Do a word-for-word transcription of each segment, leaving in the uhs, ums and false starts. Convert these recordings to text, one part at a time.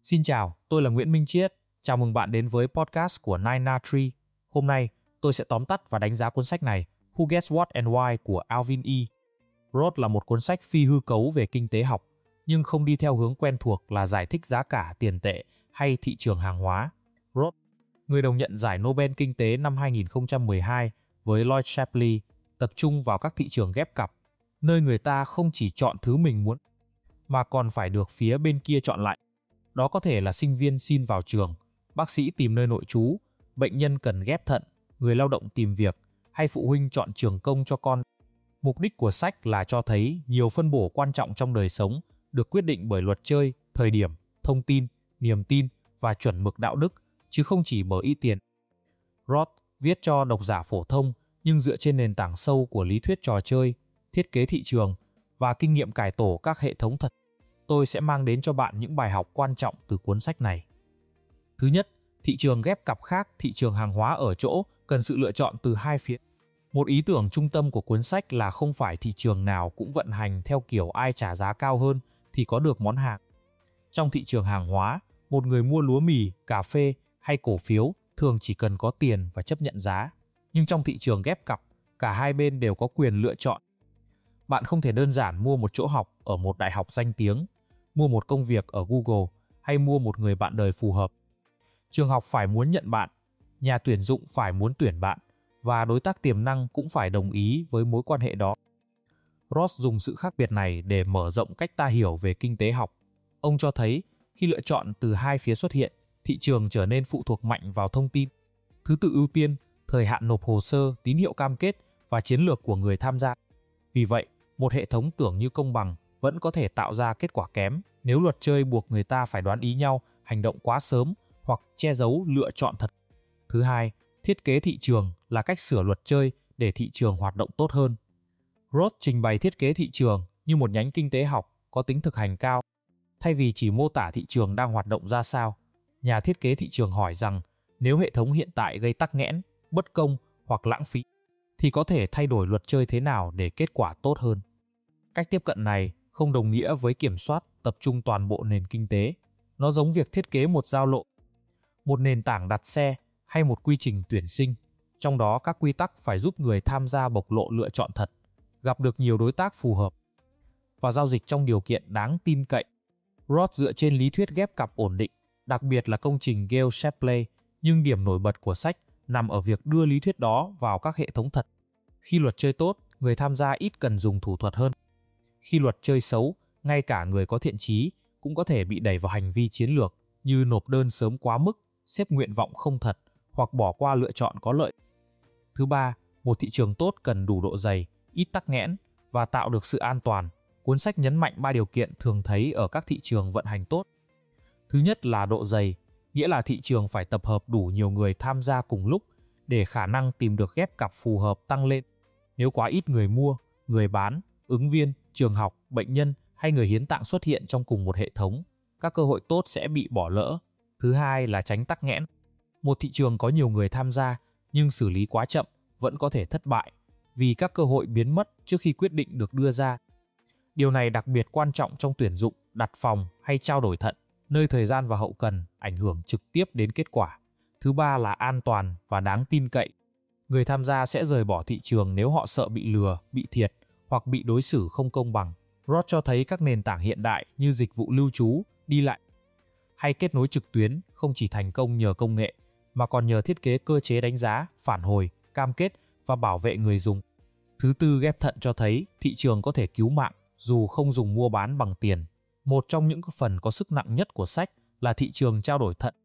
Xin chào, tôi là Nguyễn Minh Chiết. Chào mừng bạn đến với podcast của Nine Na Tree. Hôm nay, tôi sẽ tóm tắt và đánh giá cuốn sách này, Who Gets What and Why của Alvin E. Roth là một cuốn sách phi hư cấu về kinh tế học, nhưng không đi theo hướng quen thuộc là giải thích giá cả tiền tệ hay thị trường hàng hóa. Roth, người đồng nhận giải Nobel Kinh tế năm hai nghìn không trăm mười hai với Lloyd Shapley, tập trung vào các thị trường ghép cặp, nơi người ta không chỉ chọn thứ mình muốn, mà còn phải được phía bên kia chọn lại. Đó có thể là sinh viên xin vào trường, bác sĩ tìm nơi nội trú, bệnh nhân cần ghép thận, người lao động tìm việc, hay phụ huynh chọn trường công cho con. Mục đích của sách là cho thấy nhiều phân bổ quan trọng trong đời sống được quyết định bởi luật chơi, thời điểm, thông tin, niềm tin và chuẩn mực đạo đức, chứ không chỉ bởi ít tiền. Roth viết cho độc giả phổ thông nhưng dựa trên nền tảng sâu của lý thuyết trò chơi, thiết kế thị trường và kinh nghiệm cải tổ các hệ thống thật. Tôi sẽ mang đến cho bạn những bài học quan trọng từ cuốn sách này. Thứ nhất, thị trường ghép cặp khác thị trường hàng hóa ở chỗ cần sự lựa chọn từ hai phía. Một ý tưởng trung tâm của cuốn sách là không phải thị trường nào cũng vận hành theo kiểu ai trả giá cao hơn thì có được món hàng. Trong thị trường hàng hóa, một người mua lúa mì, cà phê hay cổ phiếu thường chỉ cần có tiền và chấp nhận giá. Nhưng trong thị trường ghép cặp, cả hai bên đều có quyền lựa chọn. Bạn không thể đơn giản mua một chỗ học ở một đại học danh tiếng, mua một công việc ở Google hay mua một người bạn đời phù hợp. Trường học phải muốn nhận bạn, nhà tuyển dụng phải muốn tuyển bạn, và đối tác tiềm năng cũng phải đồng ý với mối quan hệ đó. Roth dùng sự khác biệt này để mở rộng cách ta hiểu về kinh tế học. Ông cho thấy, khi lựa chọn từ hai phía xuất hiện, thị trường trở nên phụ thuộc mạnh vào thông tin, thứ tự ưu tiên, thời hạn nộp hồ sơ, tín hiệu cam kết và chiến lược của người tham gia. Vì vậy, một hệ thống tưởng như công bằng vẫn có thể tạo ra kết quả kém nếu luật chơi buộc người ta phải đoán ý nhau, hành động quá sớm hoặc che giấu lựa chọn thật. Thứ hai, thiết kế thị trường là cách sửa luật chơi để thị trường hoạt động tốt hơn. Roth trình bày thiết kế thị trường như một nhánh kinh tế học có tính thực hành cao. Thay vì chỉ mô tả thị trường đang hoạt động ra sao, nhà thiết kế thị trường hỏi rằng nếu hệ thống hiện tại gây tắc nghẽn, bất công hoặc lãng phí, thì có thể thay đổi luật chơi thế nào để kết quả tốt hơn. Cách tiếp cận này không đồng nghĩa với kiểm soát tập trung toàn bộ nền kinh tế. Nó giống việc thiết kế một giao lộ, một nền tảng đặt xe hay một quy trình tuyển sinh. Trong đó các quy tắc phải giúp người tham gia bộc lộ lựa chọn thật, gặp được nhiều đối tác phù hợp và giao dịch trong điều kiện đáng tin cậy. Roth dựa trên lý thuyết ghép cặp ổn định, đặc biệt là công trình Gale Shapley, nhưng điểm nổi bật của sách nằm ở việc đưa lý thuyết đó vào các hệ thống thật. Khi luật chơi tốt, người tham gia ít cần dùng thủ thuật hơn. Khi luật chơi xấu, ngay cả người có thiện chí cũng có thể bị đẩy vào hành vi chiến lược như nộp đơn sớm quá mức, xếp nguyện vọng không thật hoặc bỏ qua lựa chọn có lợi. Thứ ba, một thị trường tốt cần đủ độ dày, ít tắc nghẽn và tạo được sự an toàn. Cuốn sách nhấn mạnh ba điều kiện thường thấy ở các thị trường vận hành tốt. Thứ nhất là độ dày, nghĩa là thị trường phải tập hợp đủ nhiều người tham gia cùng lúc để khả năng tìm được ghép cặp phù hợp tăng lên. Nếu quá ít người mua, người bán, ứng viên, trường học, bệnh nhân hay người hiến tạng xuất hiện trong cùng một hệ thống, các cơ hội tốt sẽ bị bỏ lỡ. Thứ hai là tránh tắc nghẽn. Một thị trường có nhiều người tham gia nhưng xử lý quá chậm vẫn có thể thất bại vì các cơ hội biến mất trước khi quyết định được đưa ra. Điều này đặc biệt quan trọng trong tuyển dụng, đặt phòng hay trao đổi thận, nơi thời gian và hậu cần ảnh hưởng trực tiếp đến kết quả. Thứ ba là an toàn và đáng tin cậy. Người tham gia sẽ rời bỏ thị trường nếu họ sợ bị lừa, bị thiệt hoặc bị đối xử không công bằng. Roth cho thấy các nền tảng hiện đại như dịch vụ lưu trú, đi lại hay kết nối trực tuyến không chỉ thành công nhờ công nghệ, mà còn nhờ thiết kế cơ chế đánh giá, phản hồi, cam kết và bảo vệ người dùng. Thứ tư, ghép thận cho thấy thị trường có thể cứu mạng dù không dùng mua bán bằng tiền. Một trong những phần có sức nặng nhất của sách là thị trường trao đổi thận.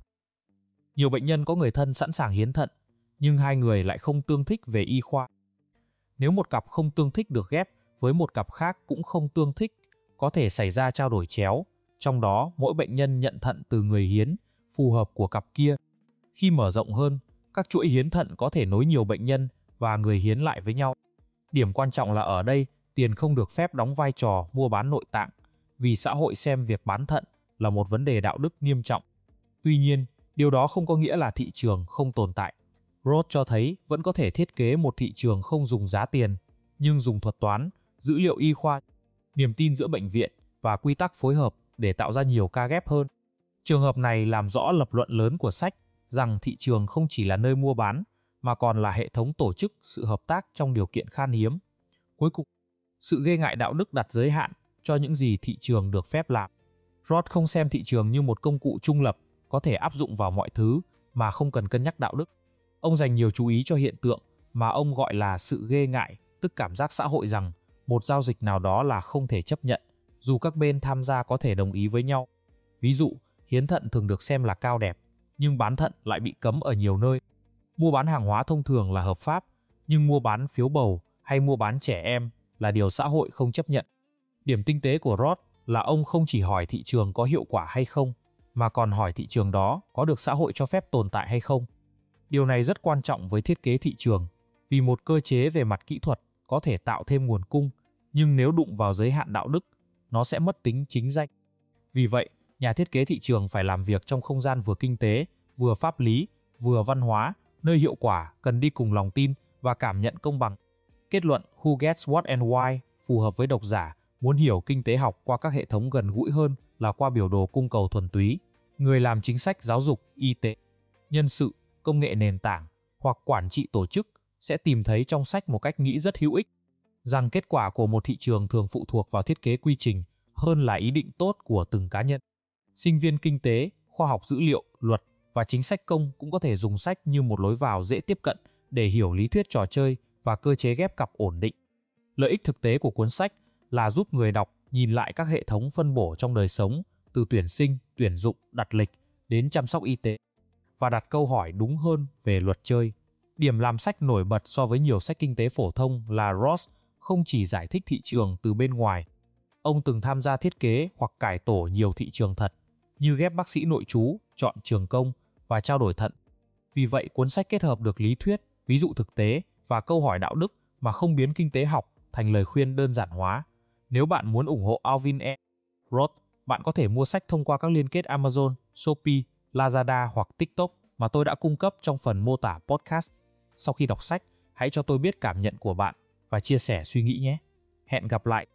Nhiều bệnh nhân có người thân sẵn sàng hiến thận, nhưng hai người lại không tương thích về y khoa. Nếu một cặp không tương thích được ghép với một cặp khác cũng không tương thích, có thể xảy ra trao đổi chéo, trong đó mỗi bệnh nhân nhận thận từ người hiến phù hợp của cặp kia. Khi mở rộng hơn, các chuỗi hiến thận có thể nối nhiều bệnh nhân và người hiến lại với nhau. Điểm quan trọng là ở đây, tiền không được phép đóng vai trò mua bán nội tạng, vì xã hội xem việc bán thận là một vấn đề đạo đức nghiêm trọng. Tuy nhiên, điều đó không có nghĩa là thị trường không tồn tại. Roth cho thấy vẫn có thể thiết kế một thị trường không dùng giá tiền, nhưng dùng thuật toán, dữ liệu y khoa, niềm tin giữa bệnh viện và quy tắc phối hợp để tạo ra nhiều ca ghép hơn. Trường hợp này làm rõ lập luận lớn của sách rằng thị trường không chỉ là nơi mua bán, mà còn là hệ thống tổ chức sự hợp tác trong điều kiện khan hiếm. Cuối cùng, sự ghê ngại đạo đức đặt giới hạn cho những gì thị trường được phép làm. Roth không xem thị trường như một công cụ trung lập, có thể áp dụng vào mọi thứ mà không cần cân nhắc đạo đức. Ông dành nhiều chú ý cho hiện tượng mà ông gọi là sự ghê ngại, tức cảm giác xã hội rằng một giao dịch nào đó là không thể chấp nhận, dù các bên tham gia có thể đồng ý với nhau. Ví dụ, hiến thận thường được xem là cao đẹp, nhưng bán thận lại bị cấm ở nhiều nơi. Mua bán hàng hóa thông thường là hợp pháp, nhưng mua bán phiếu bầu hay mua bán trẻ em là điều xã hội không chấp nhận. Điểm tinh tế của Roth là ông không chỉ hỏi thị trường có hiệu quả hay không, mà còn hỏi thị trường đó có được xã hội cho phép tồn tại hay không. Điều này rất quan trọng với thiết kế thị trường, vì một cơ chế về mặt kỹ thuật có thể tạo thêm nguồn cung, nhưng nếu đụng vào giới hạn đạo đức, nó sẽ mất tính chính danh. Vì vậy, nhà thiết kế thị trường phải làm việc trong không gian vừa kinh tế, vừa pháp lý, vừa văn hóa, nơi hiệu quả cần đi cùng lòng tin và cảm nhận công bằng. Kết luận Who Gets What and Why phù hợp với độc giả muốn hiểu kinh tế học qua các hệ thống gần gũi hơn là qua biểu đồ cung cầu thuần túy. Người làm chính sách giáo dục, y tế, nhân sự, công nghệ nền tảng hoặc quản trị tổ chức sẽ tìm thấy trong sách một cách nghĩ rất hữu ích, rằng kết quả của một thị trường thường phụ thuộc vào thiết kế quy trình hơn là ý định tốt của từng cá nhân. Sinh viên kinh tế, khoa học dữ liệu, luật và chính sách công cũng có thể dùng sách như một lối vào dễ tiếp cận để hiểu lý thuyết trò chơi và cơ chế ghép cặp ổn định. Lợi ích thực tế của cuốn sách là giúp người đọc nhìn lại các hệ thống phân bổ trong đời sống, từ tuyển sinh, tuyển dụng, đặt lịch đến chăm sóc y tế, và đặt câu hỏi đúng hơn về luật chơi. Điểm làm sách nổi bật so với nhiều sách kinh tế phổ thông là Roth không chỉ giải thích thị trường từ bên ngoài. Ông từng tham gia thiết kế hoặc cải tổ nhiều thị trường thật, như ghép bác sĩ nội trú, chọn trường công và trao đổi thận. Vì vậy, cuốn sách kết hợp được lý thuyết, ví dụ thực tế và câu hỏi đạo đức mà không biến kinh tế học thành lời khuyên đơn giản hóa. Nếu bạn muốn ủng hộ Alvin E. Roth, bạn có thể mua sách thông qua các liên kết Amazon, Shopee, Lazada hoặc TikTok mà tôi đã cung cấp trong phần mô tả podcast. Sau khi đọc sách, hãy cho tôi biết cảm nhận của bạn và chia sẻ suy nghĩ nhé. Hẹn gặp lại!